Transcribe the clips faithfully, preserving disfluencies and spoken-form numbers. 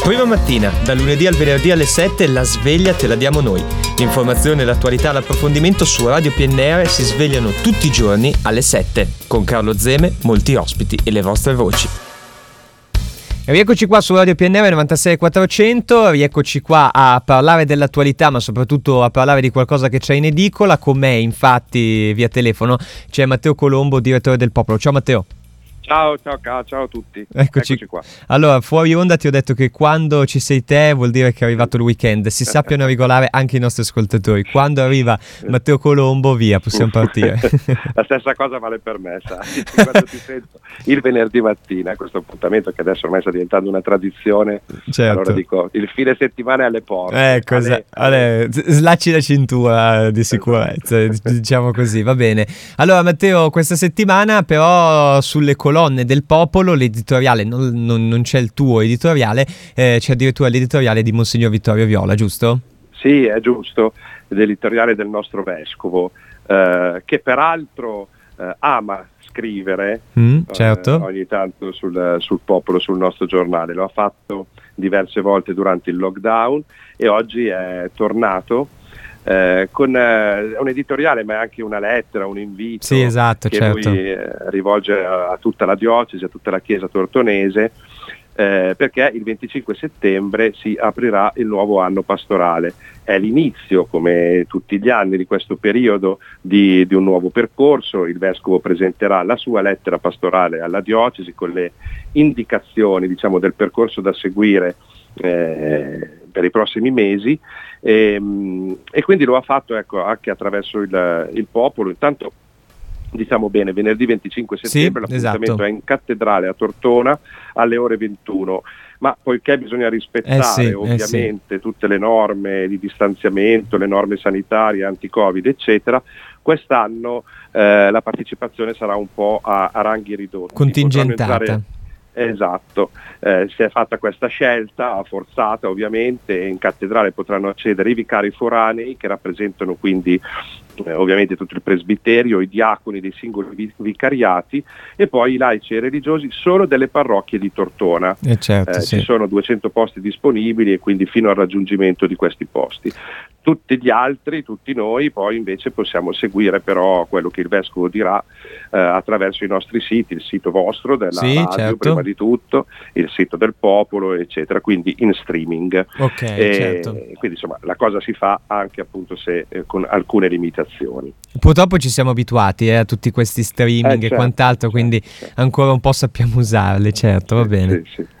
Prima mattina, dal lunedì al venerdì alle sette, la sveglia te la diamo noi. L'informazione, l'attualità, l'approfondimento su Radio P N R si svegliano tutti i giorni alle sette. Con Carlo Zeme, molti ospiti e le vostre voci. E rieccoci qua su Radio P N R novantasei quattrocento, rieccoci qua a parlare dell'attualità, ma soprattutto a parlare di qualcosa che c'è in edicola. Con me, infatti, via telefono, c'è Matteo Colombo, direttore del Popolo. Ciao Matteo. Ciao, ciao, ciao a tutti. Eccoci. Eccoci qua. Allora, fuori onda ti ho detto che quando ci sei te vuol dire che è arrivato il weekend. Si sappiano regolare anche i nostri ascoltatori. Quando arriva Matteo Colombo, via, possiamo partire. La stessa cosa vale per me, sai. Quando ti sento il venerdì mattina, questo appuntamento che adesso ormai sta diventando una tradizione, certo. Allora dico, il fine settimana è alle porte. Ecco, ale, ale, slacci la cintura di sicurezza, diciamo così, va bene. Allora Matteo, questa settimana però sulle colonne colonne del Popolo, l'editoriale, non, non, non c'è il tuo editoriale, eh, c'è addirittura l'editoriale di Monsignor Vittorio Viola, giusto? Sì, è giusto, l'editoriale del nostro vescovo, eh, che peraltro eh, ama scrivere mm, certo. eh, ogni tanto sul, sul Popolo, sul nostro giornale. Lo ha fatto diverse volte durante il lockdown e oggi è tornato Eh, con eh, un editoriale, ma anche una lettera, un invito, sì, esatto, che certo. lui eh, rivolge a, a tutta la diocesi, a tutta la Chiesa tortonese, eh, perché il venticinque settembre si aprirà il nuovo anno pastorale. È l'inizio, come tutti gli anni, di questo periodo di, di un nuovo percorso. Il vescovo presenterà la sua lettera pastorale alla diocesi con le indicazioni, diciamo, del percorso da seguire eh, per i prossimi mesi, e, e quindi lo ha fatto, ecco, anche attraverso il, il Popolo. Intanto diciamo bene, venerdì venticinque settembre, sì, l'appuntamento esatto. è in cattedrale a Tortona alle ore ventuno, ma poiché bisogna rispettare eh sì, ovviamente eh sì. tutte le norme di distanziamento, le norme sanitarie, anti-Covid eccetera, quest'anno eh, la partecipazione sarà un po' a, a ranghi ridotti. Contingentata. Esatto, eh, si è fatta questa scelta forzata ovviamente, e in cattedrale potranno accedere i vicari foranei, che rappresentano quindi eh, ovviamente tutto il presbiterio, i diaconi dei singoli vi- vicariati, e poi i laici e religiosi solo delle parrocchie di Tortona. Eh certo, eh, sì. Ci sono duecento posti disponibili e quindi fino al raggiungimento di questi posti. Tutti gli altri, tutti noi, poi invece possiamo seguire però quello che il vescovo dirà eh, attraverso i nostri siti, il sito vostro della sì, radio certo. prima di tutto, il sito del Popolo eccetera, quindi in streaming. Ok, e certo. Quindi insomma la cosa si fa anche appunto se eh, con alcune limitazioni. Purtroppo ci siamo abituati eh, a tutti questi streaming eh, certo, e quant'altro, certo, quindi certo. ancora un po' sappiamo usarli, certo, va sì, bene. Sì, sì.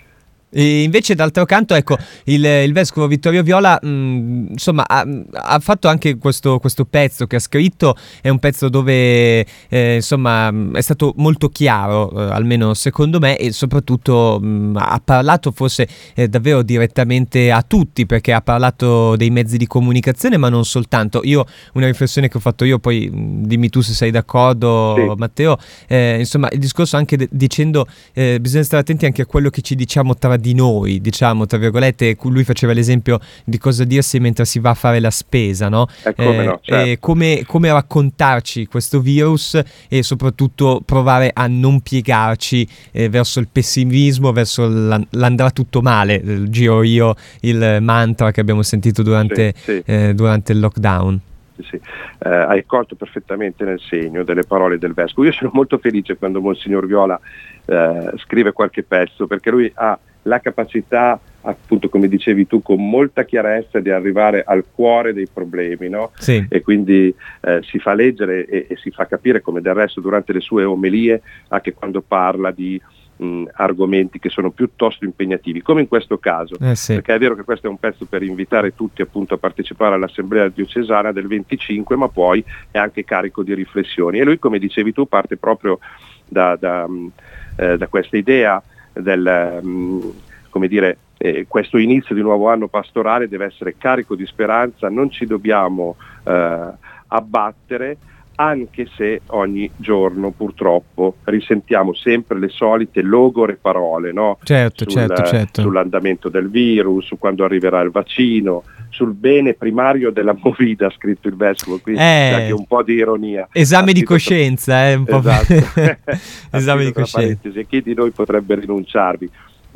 E invece d'altro canto, ecco, il, il vescovo Vittorio Viola mh, insomma ha, ha fatto anche questo, questo pezzo che ha scritto. È un pezzo dove eh, insomma è stato molto chiaro, eh, almeno secondo me, e soprattutto mh, ha parlato forse eh, davvero direttamente a tutti, perché ha parlato dei mezzi di comunicazione, ma non soltanto. Io, una riflessione che ho fatto io, poi mh, dimmi tu se sei d'accordo, sì. Matteo, eh, insomma il discorso anche de- dicendo eh, bisogna stare attenti anche a quello che ci diciamo tra di noi, diciamo, tra virgolette. Lui faceva l'esempio di cosa dirsi mentre si va a fare la spesa, no? Eh, come, eh, no, certo. eh, come, come raccontarci questo virus e soprattutto provare a non piegarci eh, verso il pessimismo, verso l'an- l'andrà tutto male, il giro io, il mantra che abbiamo sentito durante, sì, sì. Eh, durante il lockdown. Sì, eh, hai colto perfettamente nel segno delle parole del vescovo. Io sono molto felice quando Monsignor Viola eh, scrive qualche pezzo, perché lui ha la capacità, appunto come dicevi tu, con molta chiarezza di arrivare al cuore dei problemi, no? Sì. E quindi eh, si fa leggere e, e si fa capire, come del resto durante le sue omelie, anche quando parla di mh, argomenti che sono piuttosto impegnativi, come in questo caso, eh sì. perché è vero che questo è un pezzo per invitare tutti appunto a partecipare all'assemblea diocesana del venticinque, ma poi è anche carico di riflessioni, e lui, come dicevi tu, parte proprio da, da, mh, eh, da questa idea del mh, come dire, eh, questo inizio di nuovo anno pastorale deve essere carico di speranza, non ci dobbiamo eh, abbattere, anche se ogni giorno purtroppo risentiamo sempre le solite logore parole, no? Certo, Sul, certo, certo. Sull'andamento del virus, su quando arriverà il vaccino, sul bene primario della movida, ha scritto il vescovo, quindi eh, c'è anche un po' di ironia. Esame di coscienza, eh, un po'. Esatto. Esame di coscienza. E chi di noi potrebbe rinunciarvi?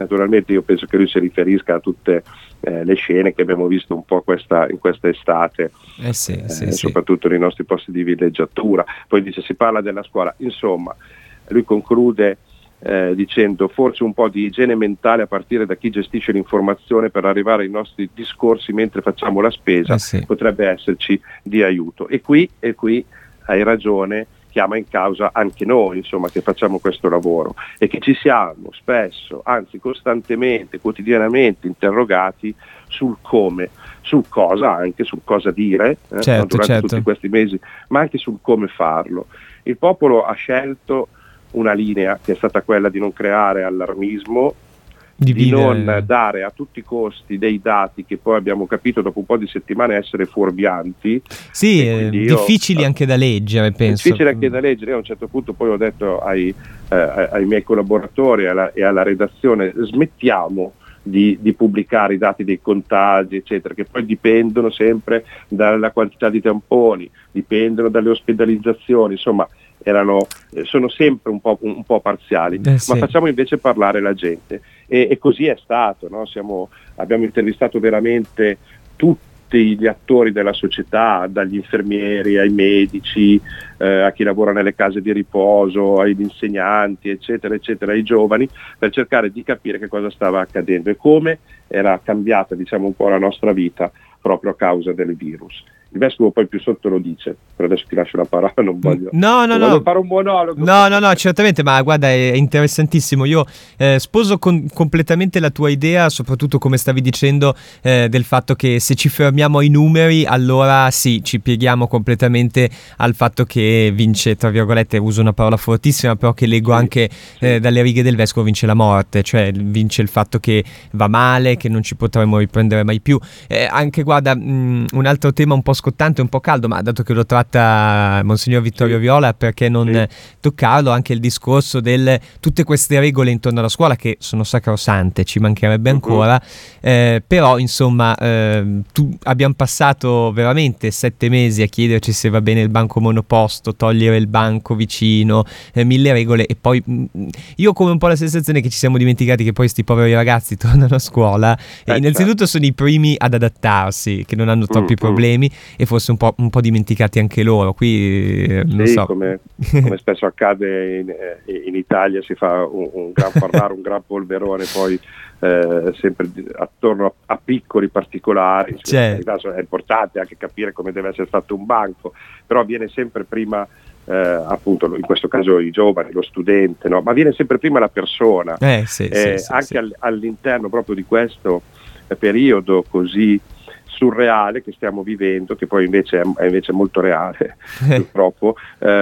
naturalmente io penso che lui si riferisca a tutte eh, le scene che abbiamo visto un po' questa, in questa estate, eh sì, eh, sì, soprattutto sì. nei nostri posti di villeggiatura. Poi dice, si parla della scuola, insomma lui conclude eh, dicendo forse un po' di igiene mentale a partire da chi gestisce l'informazione per arrivare ai nostri discorsi mentre facciamo la spesa, eh sì. potrebbe esserci di aiuto. E qui, e qui hai ragione, chiama in causa anche noi, insomma, che facciamo questo lavoro e che ci siamo spesso, anzi costantemente, quotidianamente interrogati sul come, sul cosa, anche sul cosa dire eh, certo, durante certo. tutti questi mesi, ma anche sul come farlo. Il popolo ha scelto una linea che è stata quella di non creare allarmismo, di, di non dare a tutti i costi dei dati che poi abbiamo capito dopo un po' di settimane essere fuorvianti. Sì, eh, difficili io, anche da leggere, penso. Difficili anche da leggere. Io a un certo punto poi ho detto ai, eh, ai miei collaboratori alla, e alla redazione, smettiamo di, di pubblicare i dati dei contagi, eccetera, che poi dipendono sempre dalla quantità di tamponi, dipendono dalle ospedalizzazioni, insomma, erano, eh, sono sempre un po', un, un po' parziali, eh sì. ma facciamo invece parlare la gente e, e così è stato, no? Siamo, abbiamo intervistato veramente tutti gli attori della società, dagli infermieri ai medici, eh, a chi lavora nelle case di riposo, agli insegnanti, eccetera, eccetera, ai giovani, per cercare di capire che cosa stava accadendo e come era cambiata, diciamo, un po' la nostra vita proprio a causa del virus. Il vescovo poi più sotto lo dice, però adesso ti lascio la parola, non voglio, no, no, non voglio no. fare un monologo. No, no, no, certamente, ma guarda, è interessantissimo. Io eh, sposo con, completamente la tua idea, soprattutto come stavi dicendo, eh, del fatto che se ci fermiamo ai numeri, allora sì, ci pieghiamo completamente al fatto che vince, tra virgolette, uso una parola fortissima, però che leggo sì, anche sì. Eh, dalle righe del vescovo, vince la morte, cioè vince il fatto che va male, che non ci potremo riprendere mai più. Eh, anche, guarda, mh, un altro tema un po' scottante, un po' caldo, ma dato che lo tratta Monsignor Vittorio sì. Viola, perché non sì. toccarlo, anche il discorso del tutte queste regole intorno alla scuola che sono sacrosante, ci mancherebbe ancora, uh-huh. eh, però insomma eh, tu, abbiamo passato veramente sette mesi a chiederci se va bene il banco monoposto, togliere il banco vicino, eh, mille regole, e poi mh, io ho come un po' la sensazione che ci siamo dimenticati che poi sti poveri ragazzi tornano a scuola e eh, innanzitutto certo. sono i primi ad adattarsi, che non hanno troppi mm, problemi mm. e forse un po', un po' dimenticati anche loro, qui eh, non sì, so. come, come spesso accade in, in Italia, si fa un, un gran parlare, un gran polverone, poi eh, sempre attorno a, a piccoli particolari. Certo. È importante anche capire come deve essere fatto un banco, però viene sempre prima eh, appunto in questo caso i giovani, lo studente, no? Ma viene sempre prima la persona, eh, sì, eh, sì, sì, anche sì. All, all'interno proprio di questo periodo così surreale che stiamo vivendo, che poi invece è, è invece molto reale purtroppo,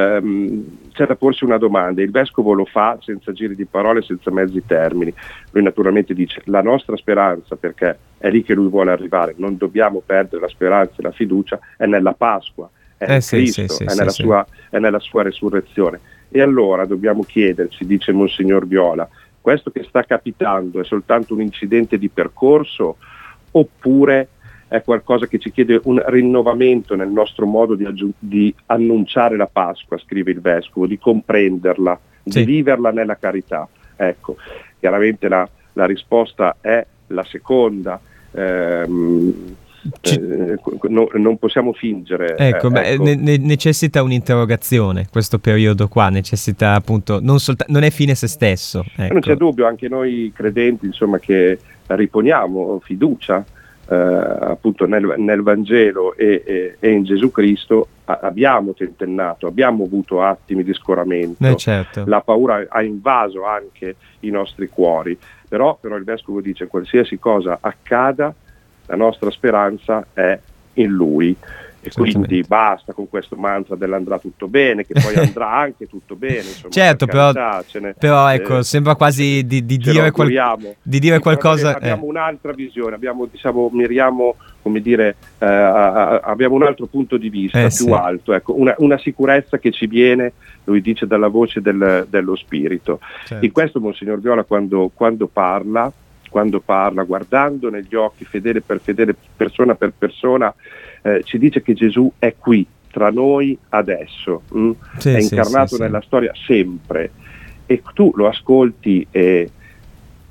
ehm, c'è da porsi una domanda. Il vescovo lo fa senza giri di parole, senza mezzi termini. Lui naturalmente dice la nostra speranza, perché è lì che lui vuole arrivare, non dobbiamo perdere la speranza e la fiducia, è nella Pasqua, è eh, in sì, Cristo, sì, sì, è, sì, nella sì. sua, è nella sua resurrezione. E allora dobbiamo chiederci, dice Monsignor Viola, questo che sta capitando è soltanto un incidente di percorso oppure è qualcosa che ci chiede un rinnovamento nel nostro modo di, aggiu- di annunciare la Pasqua, scrive il vescovo, di comprenderla, sì. di viverla nella carità. Ecco, chiaramente la, la risposta è la seconda. Ehm, Ci... eh, no, non possiamo fingere. Ecco, eh, ma ecco. ne- ne- necessita un'interrogazione questo periodo qua, necessita appunto, non, solta- non è fine se stesso. Ecco. Non c'è dubbio, anche noi credenti, insomma, che riponiamo fiducia Eh, appunto nel, nel Vangelo e, e, e in Gesù Cristo a, abbiamo tentennato, abbiamo avuto attimi di scoramento, eh certo. La paura ha invaso anche i nostri cuori, però, però il vescovo dice qualsiasi cosa accada la nostra speranza è in Lui e quindi basta con questo mantra dell'andrà tutto bene, che poi andrà anche tutto bene, insomma, certo, per però, carità, ce ne, però ecco, eh, sembra quasi di, di, ce dire, qual- di dire sì, qualcosa abbiamo eh. un'altra visione, abbiamo, diciamo, miriamo, come dire, eh, a, a, abbiamo un altro punto di vista eh, più sì. alto, ecco, una, una sicurezza che ci viene, lui dice, dalla voce del, dello Spirito. Certo. In questo Monsignor Viola quando, quando parla quando parla, guardando negli occhi, fedele per fedele, persona per persona, eh, ci dice che Gesù è qui, tra noi adesso, mh? Sì, è sì, incarnato sì, nella sì. storia sempre, e tu lo ascolti e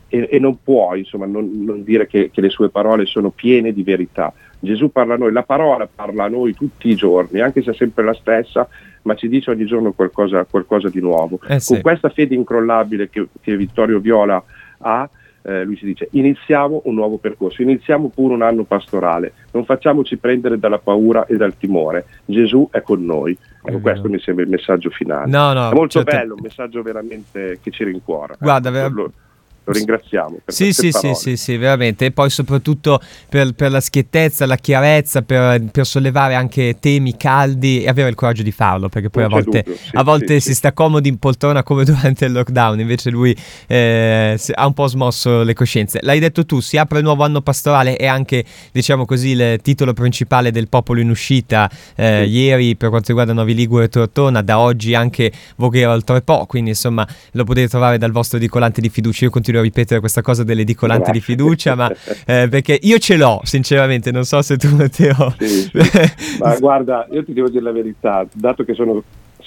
e, e non puoi insomma non, non dire che, che le sue parole sono piene di verità. Gesù parla a noi, la parola parla a noi tutti i giorni, anche se è sempre la stessa, ma ci dice ogni giorno qualcosa, qualcosa di nuovo. Eh sì. Con questa fede incrollabile che, che Vittorio Viola ha, eh, lui ci dice: iniziamo un nuovo percorso, iniziamo pure un anno pastorale, non facciamoci prendere dalla paura e dal timore, Gesù è con noi. Ecco, questo mi sembra il messaggio finale. No, no, è molto certo. bello, un messaggio veramente che ci rincuora. Guarda, ecco, ver- lo, lo ringraziamo per Sì, sì, queste sì, parole. sì, sì, veramente. E poi soprattutto per, per la schiettezza, la chiarezza, per, per sollevare anche temi caldi e avere il coraggio di farlo, perché poi a Non c'è volte, dubbio, sì, a volte sì, si sì. sta comodi in poltrona come durante il lockdown, invece lui eh, si- ha un po' smosso le coscienze. L'hai detto tu, si apre il nuovo anno pastorale e anche, diciamo così, il titolo principale del Popolo in Uscita eh, Sì. ieri per quanto riguarda Novi Ligure e Tortona, da oggi anche Voghera al Trepò, quindi insomma lo potete trovare dal vostro edicolante di fiducia. Io continuo a ripetere questa cosa dell'edicolante di Grazie. fiducia, ma eh, perché io ce l'ho, sinceramente, non so se tu Matteo. Sì, sì. Ma guarda, io ti devo dire la verità, dato che sono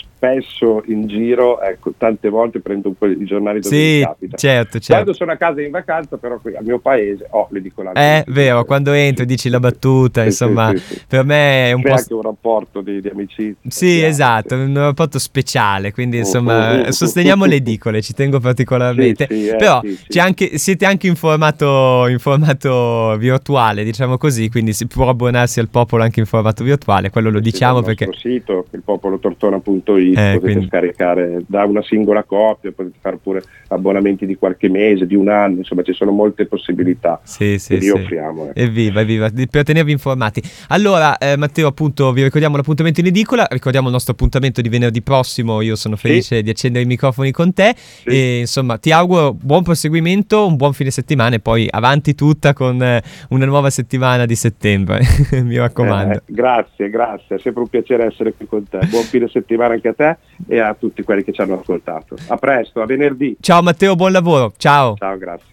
spesso in giro, ecco, tante volte prendo un po' i giornali dove mi Sì, capita. certo, certo. Quando sono a casa in vacanza, però qui al mio paese ho l'edicolante. È vero, quando entri dici la battuta, Sì, insomma, sì, sì, sì. per me è un C'è po'... anche un rapporto di, di amicizia. Sì, chiaro, esatto, sì. un rapporto speciale, quindi Oh, insomma oh, oh, sosteniamo oh, le oh. edicole, ci tengo particolarmente. Sì, sì, eh, Però sì, sì. c'è anche, siete anche in formato, in formato virtuale, diciamo così, quindi si può abbonarsi al Popolo anche in formato virtuale, quello lo Sì, diciamo dal perché... nostro sito, il popolotortona punto it, Eh, potete quindi- scaricare da una singola copia, potete fare pure abbonamenti di qualche mese, di un anno, insomma ci sono molte possibilità Sì, sì, che vi sì. offriamo. Ecco. Evviva, evviva, di- per tenervi informati. Allora, eh, Matteo, appunto, vi ricordiamo l'appuntamento in edicola, ricordiamo il nostro appuntamento di venerdì prossimo, io sono felice di accendere i microfoni con te e insomma ti auguro buon proseguimento, un buon fine settimana e poi avanti tutta con eh, una nuova settimana di settembre, mi raccomando. Eh, grazie, grazie, è sempre un piacere essere qui con te. Buon fine settimana anche a te e a tutti quelli che ci hanno ascoltato. A presto, a venerdì. Ciao Matteo, buon lavoro, ciao. Ciao, grazie.